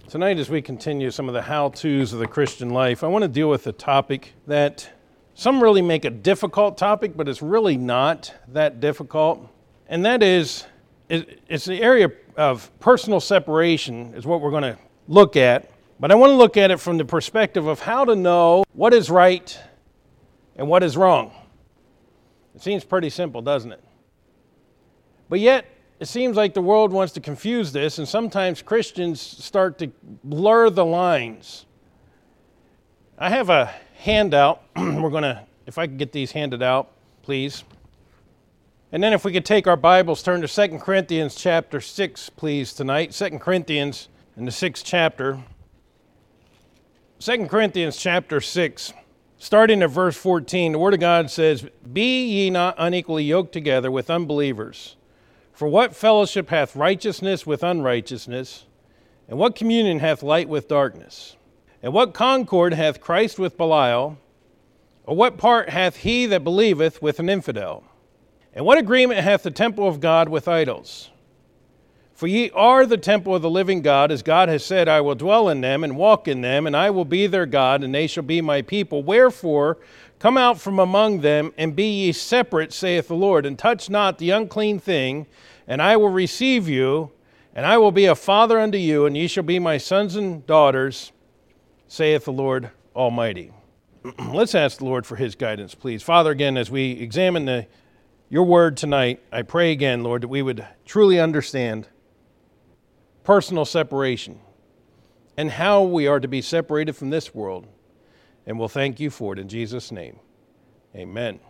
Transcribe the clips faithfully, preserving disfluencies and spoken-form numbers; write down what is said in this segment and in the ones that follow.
Tonight, as we continue some of the how-tos of the Christian life, I want to deal with a topic that some really make a difficult topic, but it's really not that difficult. And that is, it's the area of personal separation is what we're going to look at. But I want to look at it from the perspective of how to know what is right and what is wrong. It seems pretty simple, doesn't it? But yet, it seems like the world wants to confuse this, and sometimes Christians start to blur the lines. I have a handout. We're going to, if I could get these handed out, please. And then if we could take our Bibles, turn to Second Corinthians chapter six, please, tonight. Second Corinthians in the sixth chapter. Second Corinthians chapter six, starting at verse fourteen, the Word of God says, "Be ye not unequally yoked together with unbelievers. For what fellowship hath righteousness with unrighteousness? And what communion hath light with darkness? And what concord hath Christ with Belial? Or what part hath he that believeth with an infidel? And what agreement hath the temple of God with idols? For ye are the temple of the living God, as God has said, I will dwell in them and walk in them, and I will be their God, and they shall be my people. Wherefore, come out from among them, and be ye separate, saith the Lord, and touch not the unclean thing, and I will receive you, and I will be a father unto you, and ye shall be my sons and daughters, saith the Lord Almighty." Let's ask the Lord for his guidance, please. Father, again, as we examine the, your word tonight, I pray again, Lord, that we would truly understand personal separation and how we are to be separated from this world. And we'll thank you for it in Jesus' name. Amen.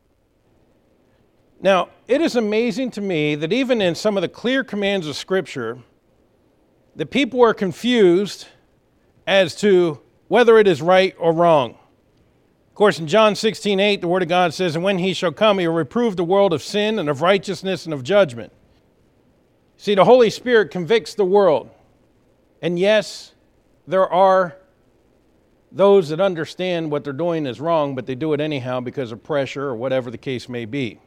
Now, it is amazing to me that even in some of the clear commands of Scripture, that people are confused as to whether it is right or wrong. Of course, in John sixteen eight, the Word of God says, "And when he shall come, he will reprove the world of sin and of righteousness and of judgment." See, the Holy Spirit convicts the world. And yes, there are those that understand what they're doing is wrong, but they do it anyhow because of pressure or whatever the case may be.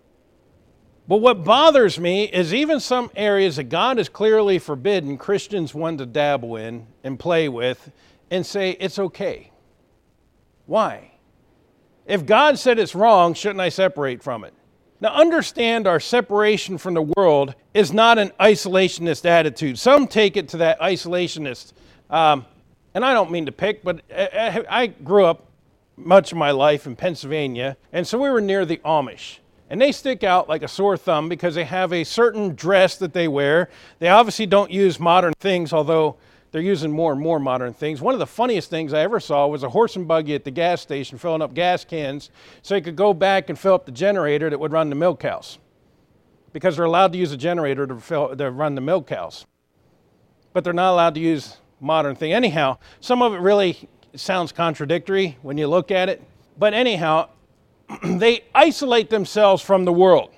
But what bothers me is even some areas that God has clearly forbidden Christians want to dabble in and play with and say it's okay. Why? If God said it's wrong, shouldn't I separate from it? Now, understand our separation from the world is not an isolationist attitude. Some take it to that isolationist. Um, and I don't mean to pick, but I, I grew up much of my life in Pennsylvania, and so we were near the Amish. And they stick out like a sore thumb because they have a certain dress that they wear. They obviously don't use modern things, although they're using more and more modern things. One of the funniest things I ever saw was a horse and buggy at the gas station filling up gas cans so you could go back and fill up the generator that would run the milk cows, because they're allowed to use a generator to, fill, to run the milk cows. But they're not allowed to use modern thing. Anyhow, some of it really sounds contradictory when you look at it. But anyhow, they isolate themselves from the world.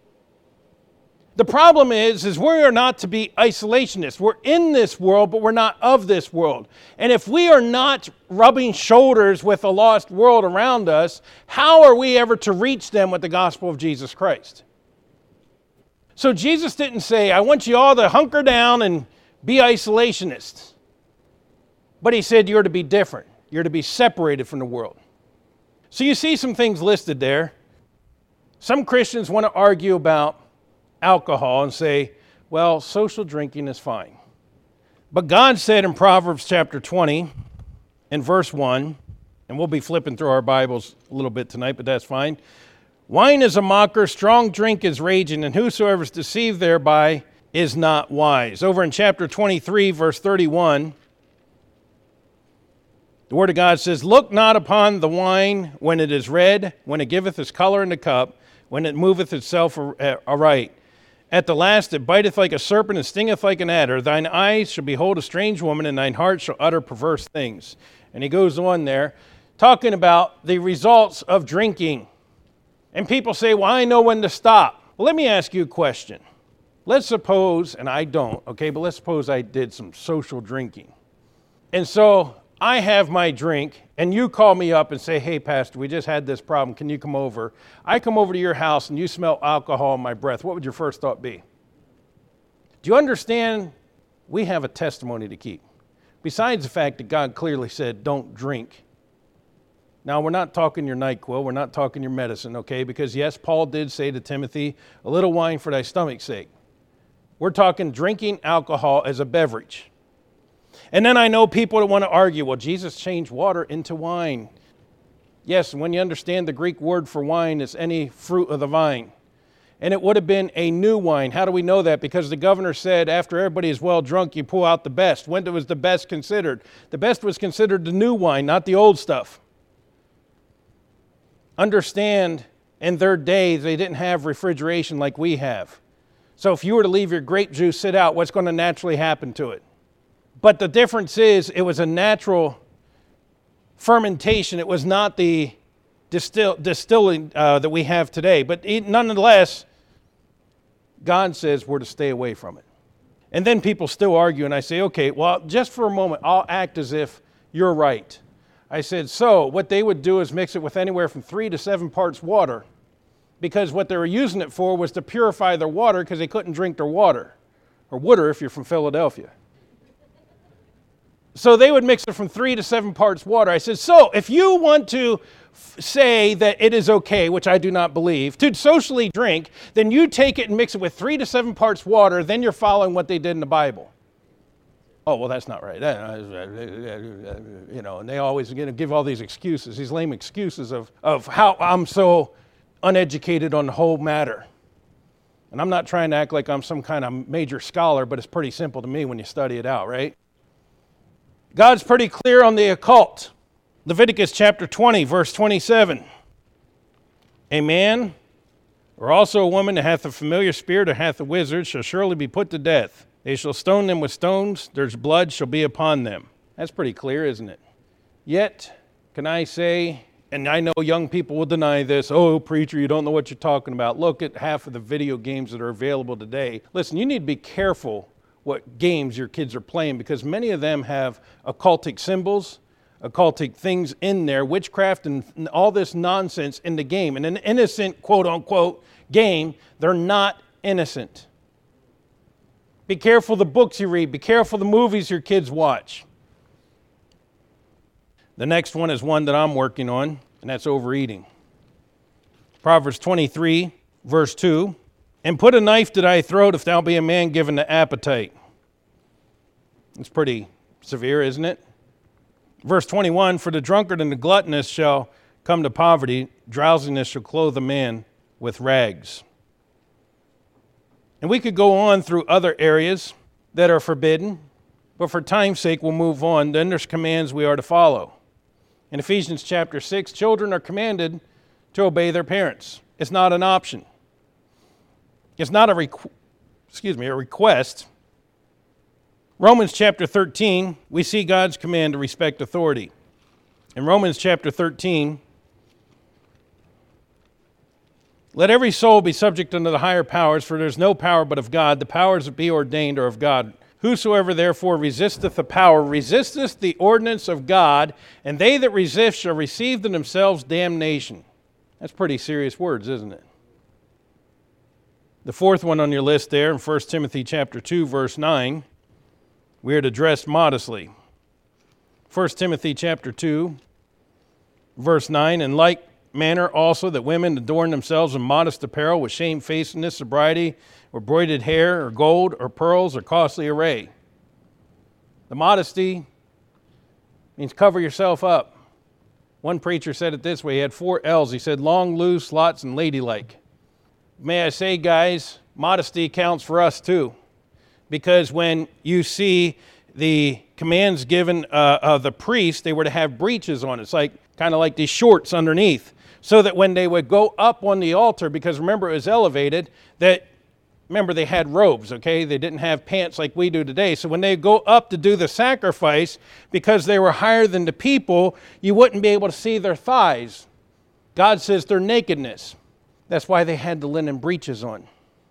The problem is, is we are not to be isolationists. We're in this world, but we're not of this world. And if we are not rubbing shoulders with the lost world around us, how are we ever to reach them with the gospel of Jesus Christ? So Jesus didn't say, I want you all to hunker down and be isolationists. But he said you're to be different. You're to be separated from the world. So you see some things listed there. Some Christians want to argue about alcohol and say, well, social drinking is fine. But God said in Proverbs chapter twenty, in verse one, and we'll be flipping through our Bibles a little bit tonight, but that's fine. Wine is a mocker, strong drink is raging, and whosoever is deceived thereby is not wise. Over in chapter twenty-three, verse thirty-one, the Word of God says, "Look not upon the wine when it is red, when it giveth its color in the cup, when it moveth itself aright. At the last it biteth like a serpent and stingeth like an adder. Thine eyes shall behold a strange woman, and thine heart shall utter perverse things." And he goes on there, talking about the results of drinking. And people say, well, I know when to stop. Well, let me ask you a question. Let's suppose, and I don't, okay, but let's suppose I did some social drinking. And so I have my drink, and you call me up and say, hey, Pastor, we just had this problem. Can you come over? I come over to your house, and you smell alcohol in my breath. What would your first thought be? Do you understand? We have a testimony to keep. Besides the fact that God clearly said, don't drink. Now, we're not talking your NyQuil, we're not talking your medicine, okay? Because yes, Paul did say to Timothy, a little wine for thy stomach's sake. We're talking drinking alcohol as a beverage. And then I know people that want to argue, well, Jesus changed water into wine. Yes, when you understand the Greek word for wine, it's any fruit of the vine. And it would have been a new wine. How do we know that? Because the governor said, after everybody is well drunk, you pull out the best. When was the best considered? The best was considered the new wine, not the old stuff. Understand, in their day, they didn't have refrigeration like we have. So if you were to leave your grape juice sit out, what's going to naturally happen to it? But the difference is, it was a natural fermentation. It was not the distill, distilling uh, that we have today. But it, nonetheless, God says we're to stay away from it. And then people still argue, and I say, okay, well, just for a moment, I'll act as if you're right. I said, so what they would do is mix it with anywhere from three to seven parts water, because what they were using it for was to purify their water because they couldn't drink their water, or water if you're from Philadelphia. So they would mix it from three to seven parts water. I said, so if you want to f- say that it is okay, which I do not believe, to socially drink, then you take it and mix it with three to seven parts water, then you're following what they did in the Bible. Oh, well, that's not right. You know, and they always you know, give all these excuses, these lame excuses of, of how I'm so uneducated on the whole matter. And I'm not trying to act like I'm some kind of major scholar, but it's pretty simple to me when you study it out, right? God's pretty clear on the occult. Leviticus chapter twenty, verse twenty-seven. A man, or also a woman that hath a familiar spirit or hath a wizard, shall surely be put to death. They shall stone them with stones, their blood shall be upon them. That's pretty clear, isn't it? Yet, can I say, and I know young people will deny this, oh, preacher, you don't know what you're talking about. Look at half of the video games that are available today. Listen, you need to be careful what games your kids are playing, because many of them have occultic symbols, occultic things in there, witchcraft and all this nonsense in the game. In an innocent, quote unquote, game, they're not innocent. Be careful the books you read. Be careful the movies your kids watch. The next one is one that I'm working on, and that's overeating. Proverbs twenty-three, verse two. And put a knife to thy throat if thou be a man given to appetite. It's pretty severe, isn't it? Verse twenty-one, for the drunkard and the gluttonous shall come to poverty, drowsiness shall clothe a man with rags. And we could go on through other areas that are forbidden, but for time's sake we'll move on. Then there's commands we are to follow. In Ephesians chapter six, children are commanded to obey their parents. It's not an option. It's not a requ- excuse me, a request. Romans chapter thirteen, we see God's command to respect authority. In Romans chapter thirteen, let every soul be subject unto the higher powers, for there is no power but of God. The powers that be ordained are of God. Whosoever therefore resisteth the power, resisteth the ordinance of God, and they that resist shall receive to themselves damnation. That's pretty serious words, isn't it? The fourth one on your list there in First Timothy chapter two, verse nine, we are to dress modestly. First Timothy chapter two, verse nine, in like manner also that women adorn themselves in modest apparel with shamefacedness, sobriety, or broided hair, or gold, or pearls, or costly array. The modesty means cover yourself up. One preacher said it this way. He had four L's. He said long, loose, lots, and ladylike. May I say, guys, modesty counts for us too. Because when you see the commands given uh, of the priest, they were to have breeches on. It's like kind of like these shorts underneath. So that when they would go up on the altar, because remember it was elevated, that remember they had robes, okay? They didn't have pants like we do today. So when they go up to do the sacrifice, because they were higher than the people, you wouldn't be able to see their thighs. God says their nakedness. That's why they had the linen breeches on.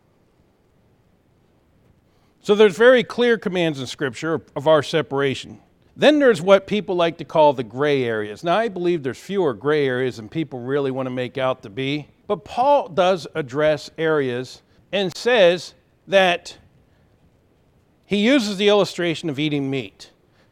So there's very clear commands in Scripture of our separation. Then there's what people like to call the gray areas. Now, I believe there's fewer gray areas than people really want to make out to be. But Paul does address areas and says that he uses the illustration of eating meat.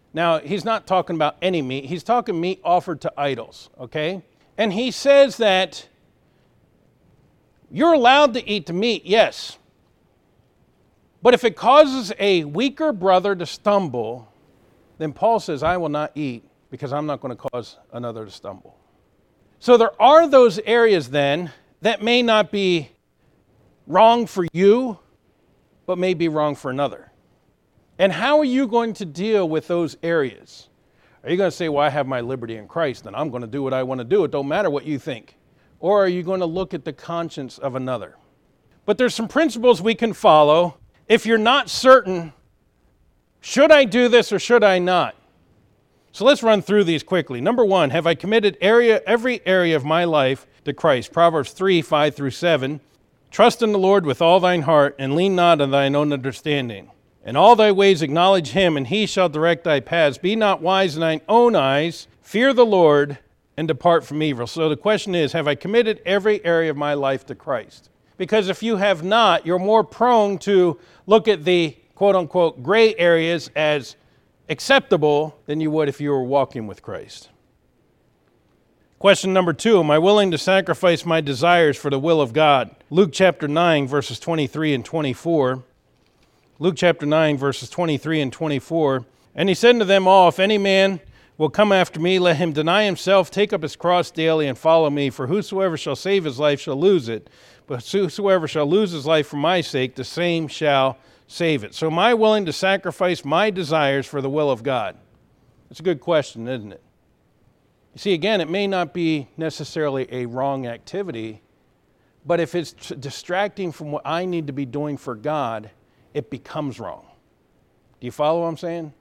Now, he's not talking about any meat. He's talking meat offered to idols, okay? And he says that you're allowed to eat the meat, yes. But if it causes a weaker brother to stumble, then Paul says, I will not eat because I'm not going to cause another to stumble. So there are those areas then that may not be wrong for you, but may be wrong for another. And how are you going to deal with those areas? Are you going to say, well, I have my liberty in Christ, and I'm going to do what I want to do. It don't matter what you think. Or are you going to look at the conscience of another? But there's some principles we can follow. If you're not certain, should I do this or should I not? So let's run through these quickly. Number one, have I committed area, every area of my life to Christ? Proverbs three, five through seven. Trust in the Lord with all thine heart, and lean not on thine own understanding. In all thy ways acknowledge him, and he shall direct thy paths. Be not wise in thine own eyes. Fear the Lord, and depart from evil. So the question is, have I committed every area of my life to Christ? Because if you have not, you're more prone to look at the quote-unquote gray areas as acceptable than you would if you were walking with Christ. Question number two, am I willing to sacrifice my desires for the will of God? Luke chapter nine, verses twenty-three and twenty-four. Luke chapter nine, verses twenty-three and twenty-four. And he said unto them all, if any man will come after me, let him deny himself, take up his cross daily, and follow me. For whosoever shall save his life shall lose it. But whosoever shall lose his life for my sake, the same shall save it. So am I willing to sacrifice my desires for the will of God? It's a good question, isn't it? You see, again, it may not be necessarily a wrong activity, but if it's distracting from what I need to be doing for God, it becomes wrong. Do you follow what I'm saying?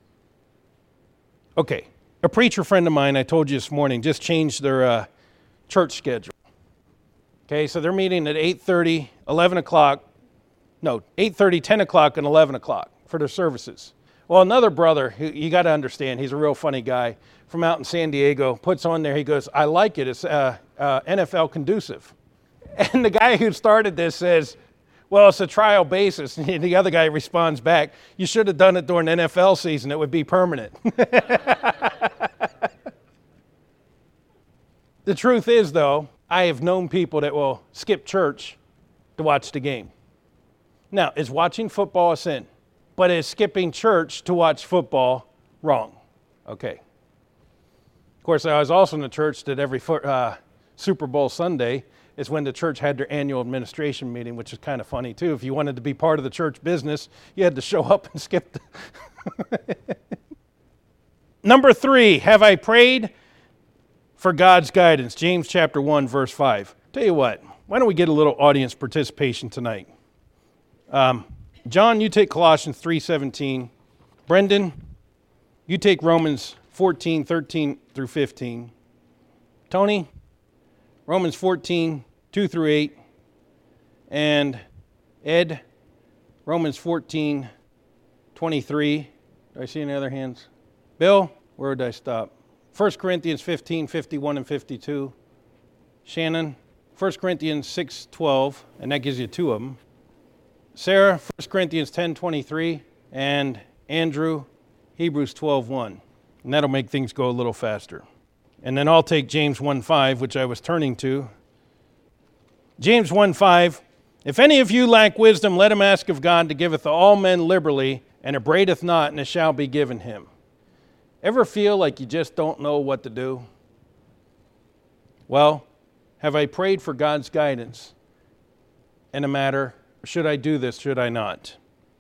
Okay, a preacher friend of mine, I told you this morning, just changed their uh, church schedule. Okay, so they're meeting at eight thirty, eleven o'clock, no, eight thirty, ten o'clock, and eleven o'clock for their services. Well, another brother, you got to understand, he's a real funny guy, from out in San Diego, puts on there, he goes, I like it, it's uh, uh, N F L conducive. And the guy who started this says, well, it's a trial basis. And the other guy responds back, you should have done it during N F L season, it would be permanent. The truth is, though, I have known people that will skip church to watch the game. Now, is watching football a sin? But is skipping church to watch football wrong? Okay. Of course, I was also in the church that every uh, Super Bowl Sunday is when the church had their annual administration meeting, which is kind of funny, too. If you wanted to be part of the church business, you had to show up and skip the... Number three, have I prayed for God's guidance? James chapter one, verse five. Tell you what, why don't we get a little audience participation tonight? Um, John, you take Colossians three seventeen. Brendan, you take Romans fourteen, thirteen through fifteen. Tony, Romans fourteen, two through eight. And Ed, Romans fourteen, twenty-three. Do I see any other hands? Bill, where did I stop? First Corinthians fifteen, fifty-one and fifty-two. Shannon, First Corinthians six, twelve, and that gives you two of them. Sarah, First Corinthians ten, twenty-three, and Andrew, Hebrews twelve, one. And that'll make things go a little faster. And then I'll take James one, five, which I was turning to. James one, five, if any of you lack wisdom, let him ask of God, to giveth to all men liberally, and upbraideth not, and it shall be given him. Ever feel like you just don't know what to do? Well, have I prayed for God's guidance in a matter, should I do this, should I not?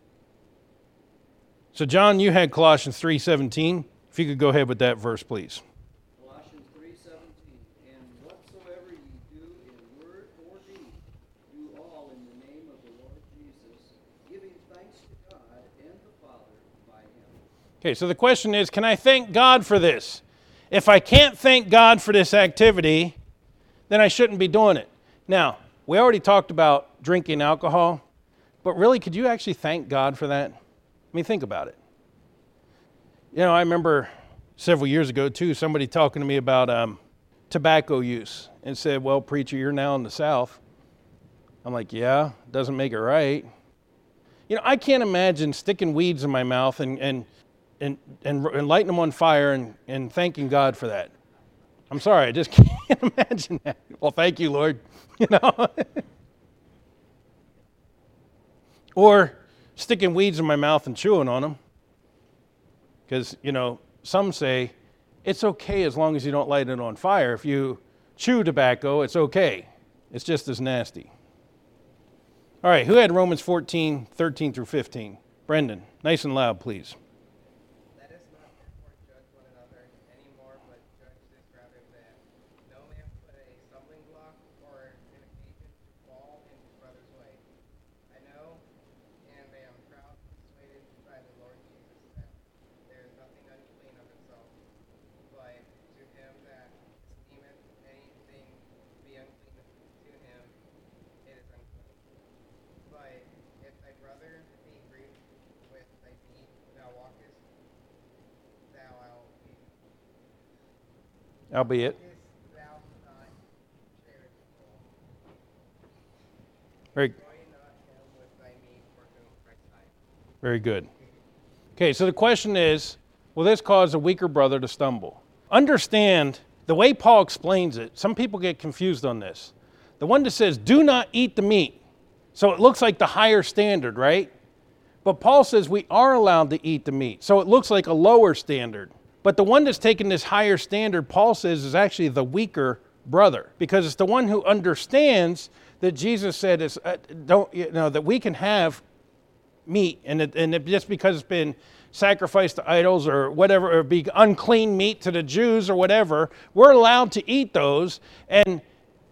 So John, you had Colossians three seventeen. If you could go ahead with that verse, please. Colossians three seventeen, and whatsoever ye do in word or deed, do all in the name of the Lord Jesus, giving thanks to God and the Father by him. Okay, so the question is, can I thank God for this? If I can't thank God for this activity, then I shouldn't be doing it. Now, we already talked about drinking alcohol, but really, could you actually thank God for that? I mean, think about it. You know, I remember several years ago, too, somebody talking to me about um, tobacco use and said, well, preacher, you're now in the South. I'm like, yeah, doesn't make it right. You know, I can't imagine sticking weeds in my mouth and, and and, and, and lighting them on fire and, and thanking God for that. I'm sorry, I just can't imagine that. Well, thank you, Lord. You know? Or sticking weeds in my mouth and chewing on them. Because, you know, some say it's okay as long as you don't light it on fire. If you chew tobacco, it's okay. It's just as nasty. All right, who had Romans fourteen, thirteen through fifteen? Brendan, nice and loud, please. Let us not therefore judge one another anymore, but judge this rather that no man put a stumbling block or an occasion to fall in his brother's way. I know, and I am proud, persuaded by the Lord Jesus, that there is nothing unclean of itself, but to him that esteemeth anything to be unclean to him, it is unclean. But if thy brother be grieved with thy meat, thou walkest, thou albeit, Albeit. walkest thou not charitable. Very, Join not him with thy meat for whom Christ died. very good. Okay, so the question is, will this cause a weaker brother to stumble? Understand, the way Paul explains it, some people get confused on this. The one that says, do not eat the meat. So it looks like the higher standard, right? But Paul says we are allowed to eat the meat. So it looks like a lower standard. But the one that's taking this higher standard, Paul says, is actually the weaker brother. Because it's the one who understands that Jesus said, is, uh, don't, you know, that we can have meat. And, it, and it, just because it's been sacrificed to idols or whatever, or be unclean meat to the Jews or whatever, we're allowed to eat those. And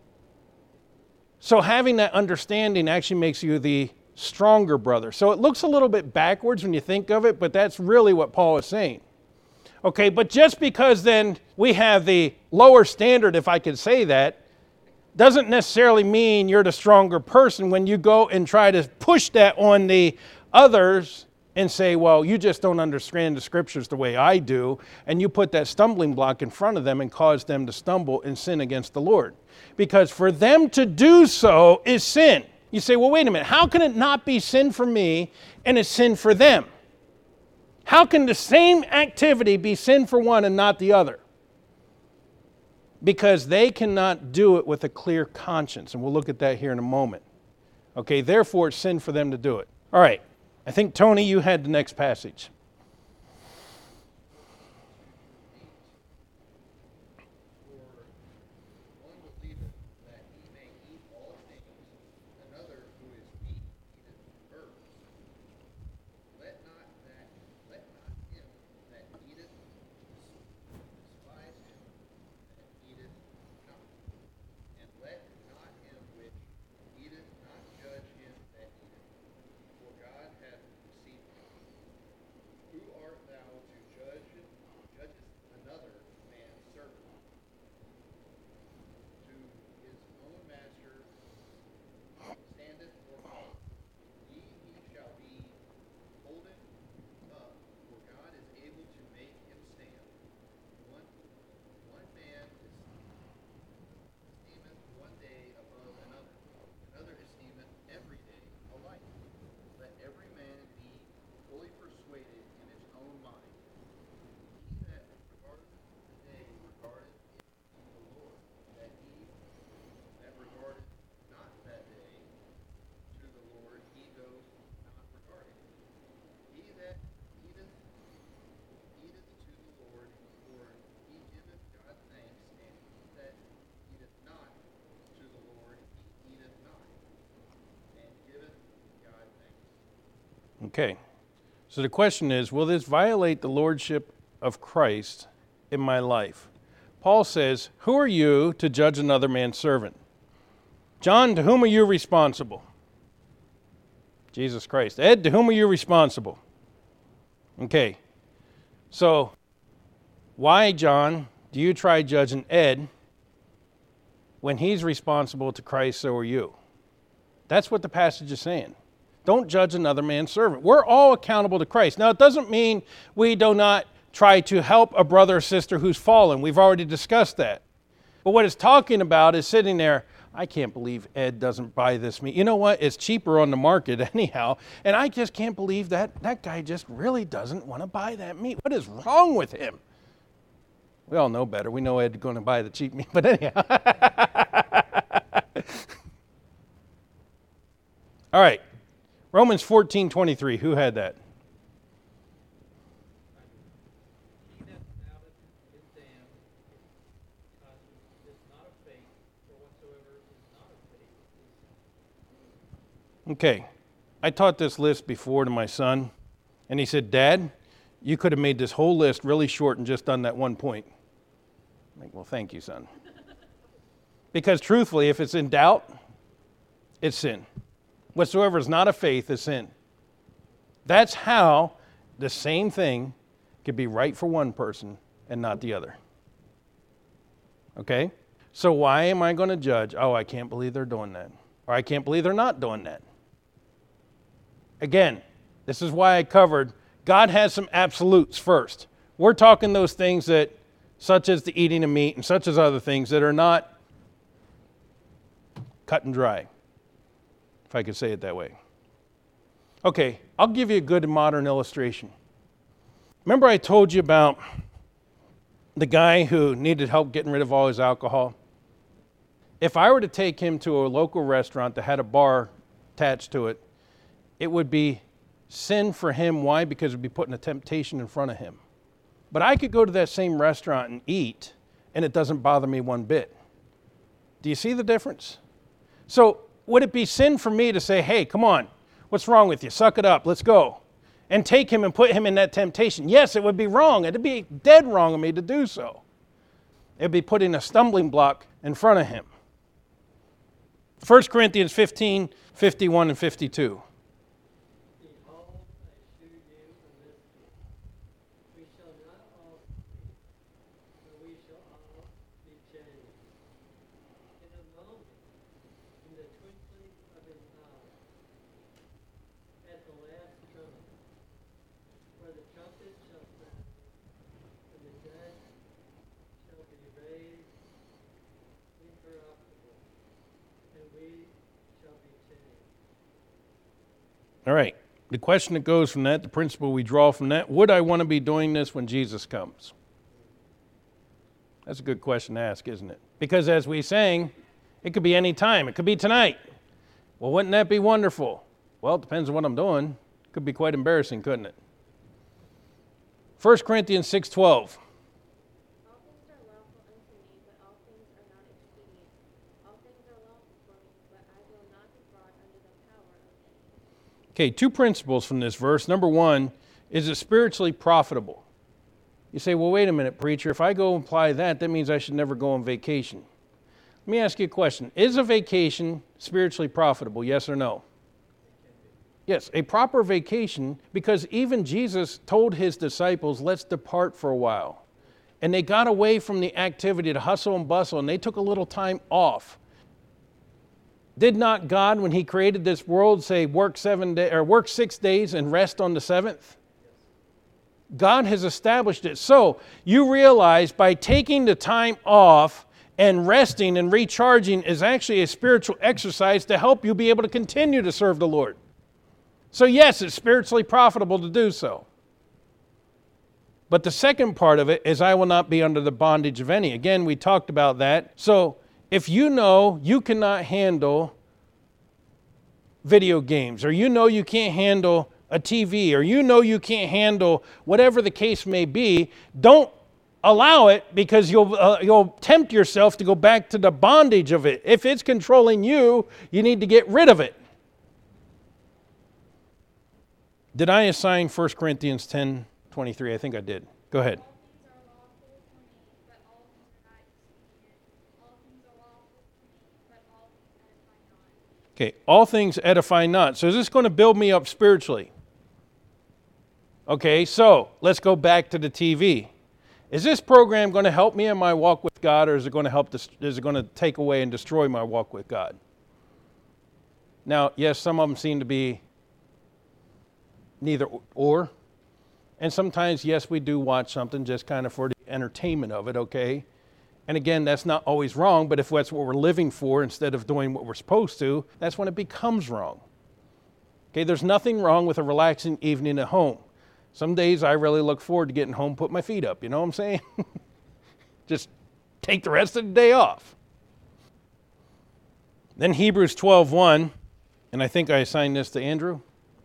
so having that understanding actually makes you the stronger brother. So it looks a little bit backwards when you think of it, but that's really what Paul is saying. Okay, but just because then we have the lower standard, if I could say that, doesn't necessarily mean you're the stronger person when you go and try to push that on the others and say, well, you just don't understand the scriptures the way I do, and you put that stumbling block in front of them and cause them to stumble and sin against the Lord. Because for them to do so is sin. You say, well, wait a minute, how can it not be sin for me and it's sin for them? How can the same activity be sin for one and not the other? Because they cannot do it with a clear conscience, and we'll look at that here in a moment. Okay, therefore it's sin for them to do it. All right, I think, Tony, you had the next passage. Okay, so the question is, will this violate the lordship of Christ in my life? Paul says, who are you to judge another man's servant? John, to whom are you responsible? Jesus Christ. Ed, to whom are you responsible? Okay, so why, John, do you try judging Ed when he's responsible to Christ, so are you? That's what the passage is saying. Don't judge another man's servant. We're all accountable to Christ. Now, it doesn't mean we do not try to help a brother or sister who's fallen. We've already discussed that. But what it's talking about is sitting there, I can't believe Ed doesn't buy this meat. You know what? It's cheaper on the market anyhow. And I just can't believe that that guy just really doesn't want to buy that meat. What is wrong with him? We all know better. We know Ed's going to buy the cheap meat. But anyhow. All right. Romans fourteen twenty-three. Who had that? He that doubteth is damned, because it is not of faith, for whatsoever is not of faith is sin. Okay. I taught this list before to my son, and he said, Dad, you could have made this whole list really short and just done that one point. I'm like, well, thank you, son. Because truthfully, if it's in doubt, it's sin. Whatsoever is not of faith is sin. That's how the same thing could be right for one person and not the other. Okay? So why am I going to judge, oh, I can't believe they're doing that, or I can't believe they're not doing that? Again, this is why I covered God has some absolutes first. We're talking those things that, such as the eating of meat and such as other things that are not cut and dry, if I could say it that way. Okay, I'll give you a good modern illustration. Remember I told you about the guy who needed help getting rid of all his alcohol? If I were to take him to a local restaurant that had a bar attached to it, it would be sin for him. Why? Because it would be putting a temptation in front of him. But I could go to that same restaurant and eat, and it doesn't bother me one bit. Do you see the difference? So would it be sin for me to say, hey, come on, what's wrong with you? Suck it up, let's go. And take him and put him in that temptation? Yes, it would be wrong. It would be dead wrong of me to do so. It would be putting a stumbling block in front of him. First Corinthians fifteen, fifty-one and fifty-two. Behold, I shew you a mystery. We shall not all sleep, but we shall all be changed. In a moment, in the twinkling of an eye, at the last trumpet, for the trumpet shall sound, and the dead shall be raised incorruptible, and we shall be changed. All right. The question that goes from that, the principle we draw from that, would I want to be doing this when Jesus comes? That's a good question to ask, isn't it? Because as we sang, it could be any time. It could be tonight. Well, wouldn't that be wonderful? Well, it depends on what I'm doing. It could be quite embarrassing, couldn't it? First Corinthians six twelve. All things are lawful unto me, but all things are not expedient. All things are lawful for me, but I will not be brought under the power of any. Okay, two principles from this verse. Number one, is it spiritually profitable? You say, well, wait a minute, preacher. If I go and apply that, that means I should never go on vacation. Let me ask you a question. Is a vacation spiritually profitable, yes or no? Yes, a proper vacation, because even Jesus told his disciples, let's depart for a while. And they got away from the activity, the hustle and bustle, and they took a little time off. Did not God, when he created this world, say work seven day, or work six days and rest on the seventh? God has established it. So you realize by taking the time off and resting and recharging is actually a spiritual exercise to help you be able to continue to serve the Lord. So yes, it's spiritually profitable to do so. But the second part of it is I will not be under the bondage of any. Again, we talked about that. So if you know you cannot handle video games, or you know you can't handle a T V, or you know you can't handle whatever the case may be, don't allow it, because you'll uh, you'll tempt yourself to go back to the bondage of it. If it's controlling you, you need to get rid of it. Did I assign First Corinthians ten twenty-three? I think I did. Go ahead. All things are lawful for me, but all things are not expedient. All things are lawful for me, but all things edify not. Okay, all things edify not. So is this going to build me up spiritually? Okay, so let's go back to the T V. Is this program going to help me in my walk with God, or is it going to help? Dis- is it going to take away and destroy my walk with God? Now, yes, some of them seem to be neither or. And sometimes, yes, we do watch something just kind of for the entertainment of it, okay? And again, that's not always wrong, but if that's what we're living for instead of doing what we're supposed to, that's when it becomes wrong. Okay, there's nothing wrong with a relaxing evening at home. Some days I really look forward to getting home, put my feet up, you know what I'm saying? Just take the rest of the day off. Then Hebrews twelve one, and I think I assigned this to Andrew.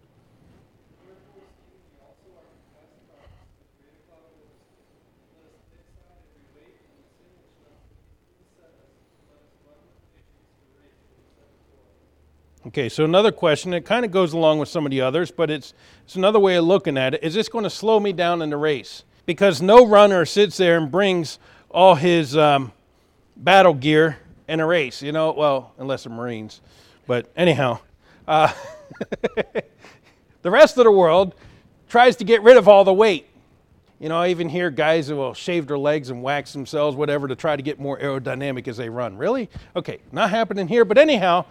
Okay, so another question, it kind of goes along with some of the others, but it's, it's another way of looking at it. Is this going to slow me down in the race? Because no runner sits there and brings all his um, battle gear in a race, you know, well, unless they're Marines. But anyhow, uh, the rest of the world tries to get rid of all the weight. You know, I even hear guys who will shave their legs and wax themselves, whatever, to try to get more aerodynamic as they run. Really? Okay, not happening here, but anyhow,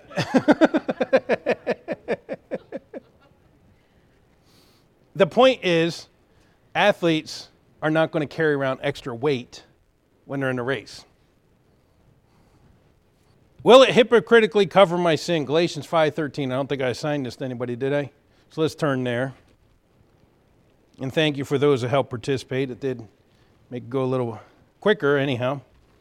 the point is, athletes are not going to carry around extra weight when they're in a race. Will it hypocritically cover my sin? Galatians five thirteen. I don't think I assigned this to anybody, did I? So let's turn there. And thank you for those who helped participate. It did make it go a little quicker anyhow.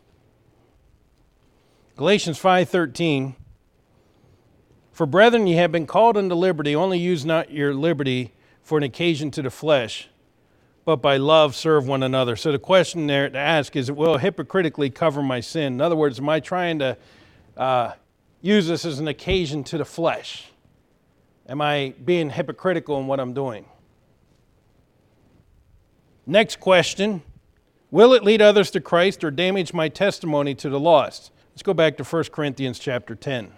Galatians five thirteen. For brethren, ye have been called unto liberty, only use not your liberty for an occasion to the flesh, but by love serve one another. So the question there to ask is, will it hypocritically cover my sin? In other words, am I trying to uh, use this as an occasion to the flesh? Am I being hypocritical in what I'm doing? Next question, will it lead others to Christ or damage my testimony to the lost? Let's go back to First Corinthians chapter ten.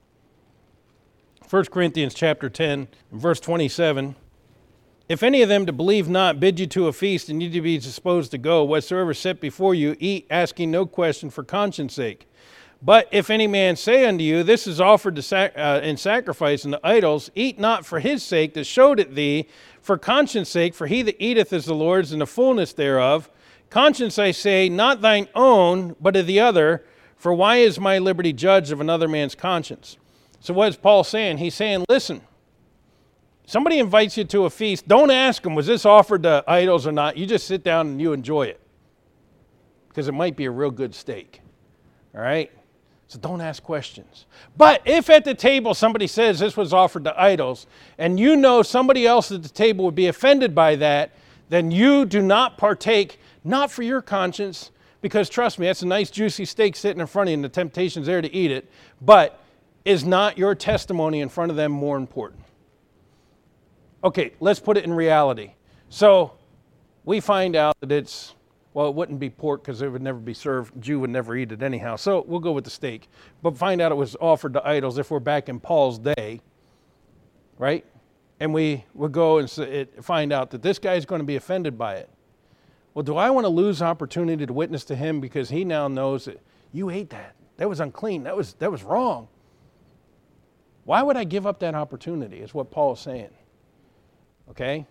First Corinthians chapter ten, verse twenty-seven. If any of them to believe not bid you to a feast, and ye to be disposed to go, whatsoever set before you, eat, asking no question for conscience sake. But if any man say unto you, this is offered to sac- uh, in sacrifice unto idols, eat not for his sake that showed it thee, for conscience sake, for he that eateth is the Lord's, and the fullness thereof. Conscience, I say, not thine own, but of the other, for why is my liberty judged of another man's conscience? So what is Paul saying? He's saying, listen, somebody invites you to a feast, don't ask them, was this offered to idols or not? You just sit down and you enjoy it. Because it might be a real good steak. All right? So don't ask questions. But if at the table somebody says this was offered to idols, and you know somebody else at the table would be offended by that, then you do not partake, not for your conscience, because trust me, that's a nice juicy steak sitting in front of you and the temptation's there to eat it, but is not your testimony in front of them more important? Okay, let's put it in reality. So we find out that it's, well, it wouldn't be pork because it would never be served. Jew would never eat it anyhow. So we'll go with the steak. But find out it was offered to idols if we're back in Paul's day, right? And we would go and find out that this guy's going to be offended by it. Well, do I want to lose opportunity to witness to him because he now knows that you ate that? That was unclean. That was, that was wrong. Why would I give up that opportunity is what Paul is saying. Okay?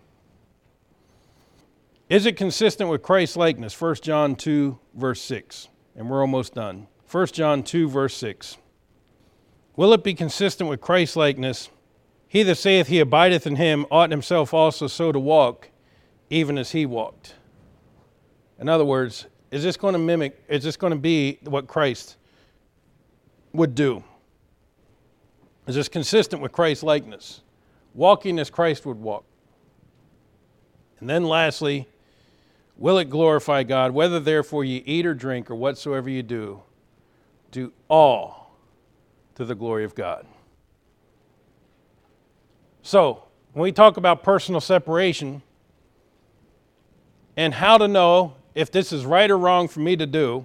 Is it consistent with Christ's likeness? First John two, verse six. And we're almost done. First John two, verse six. Will it be consistent with Christ's likeness? He that saith he abideth in him ought himself also so to walk, even as he walked. In other words, is this going to mimic, is this going to be what Christ would do? Is this consistent with Christ's likeness? Walking as Christ would walk. And then lastly, will it glorify God? Whether therefore ye eat or drink or whatsoever you do, do all to the glory of God. So, when we talk about personal separation and how to know if this is right or wrong for me to do,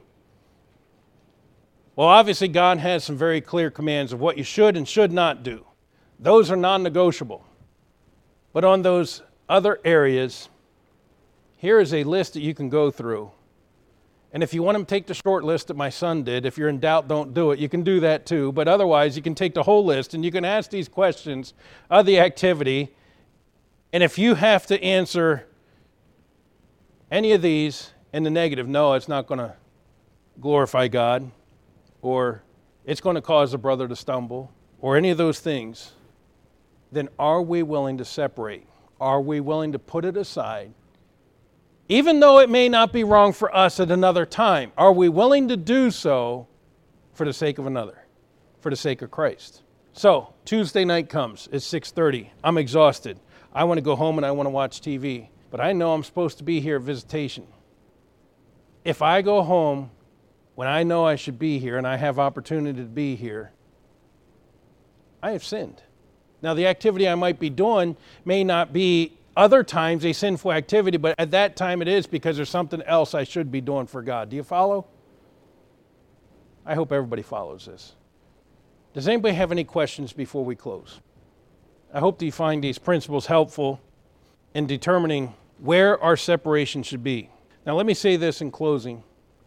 well, obviously God has some very clear commands of what you should and should not do. Those are non-negotiable. But on those other areas, here is a list that you can go through. And if you want to take the short list that my son did, if you're in doubt, don't do it. You can do that too. But otherwise, you can take the whole list and you can ask these questions of the activity. And if you have to answer any of these in the negative, no, it's not going to glorify God, or it's going to cause a brother to stumble, or any of those things, then are we willing to separate? Are we willing to put it aside? Even though it may not be wrong for us at another time, are we willing to do so for the sake of another, for the sake of Christ? So, Tuesday night comes, it's six thirty. I'm exhausted. I want to go home and I want to watch T V, but I know I'm supposed to be here at visitation. If I go home when I know I should be here and I have opportunity to be here, I have sinned. Now, the activity I might be doing may not be other times a sinful activity, but at that time it is because there's something else I should be doing for God. Do you follow? I hope everybody follows this. Does anybody have any questions before we close? I hope that you find these principles helpful in determining where our separation should be. Now, let me say this in closing.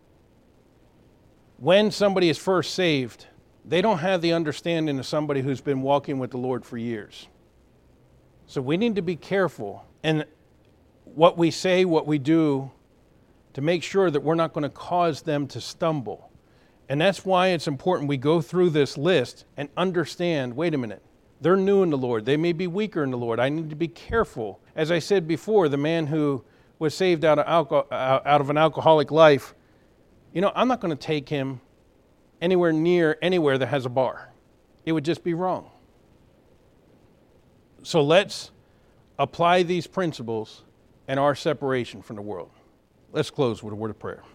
When somebody is first saved, they don't have the understanding of somebody who's been walking with the Lord for years. So we need to be careful in what we say, what we do, to make sure that we're not going to cause them to stumble. And that's why it's important we go through this list and understand, wait a minute, they're new in the Lord. They may be weaker in the Lord. I need to be careful. As I said before, the man who was saved out of, alcohol, out of an alcoholic life, you know, I'm not going to take him anywhere near anywhere that has a bar. It would just be wrong. So let's apply these principles and our separation from the world. Let's close with a word of prayer.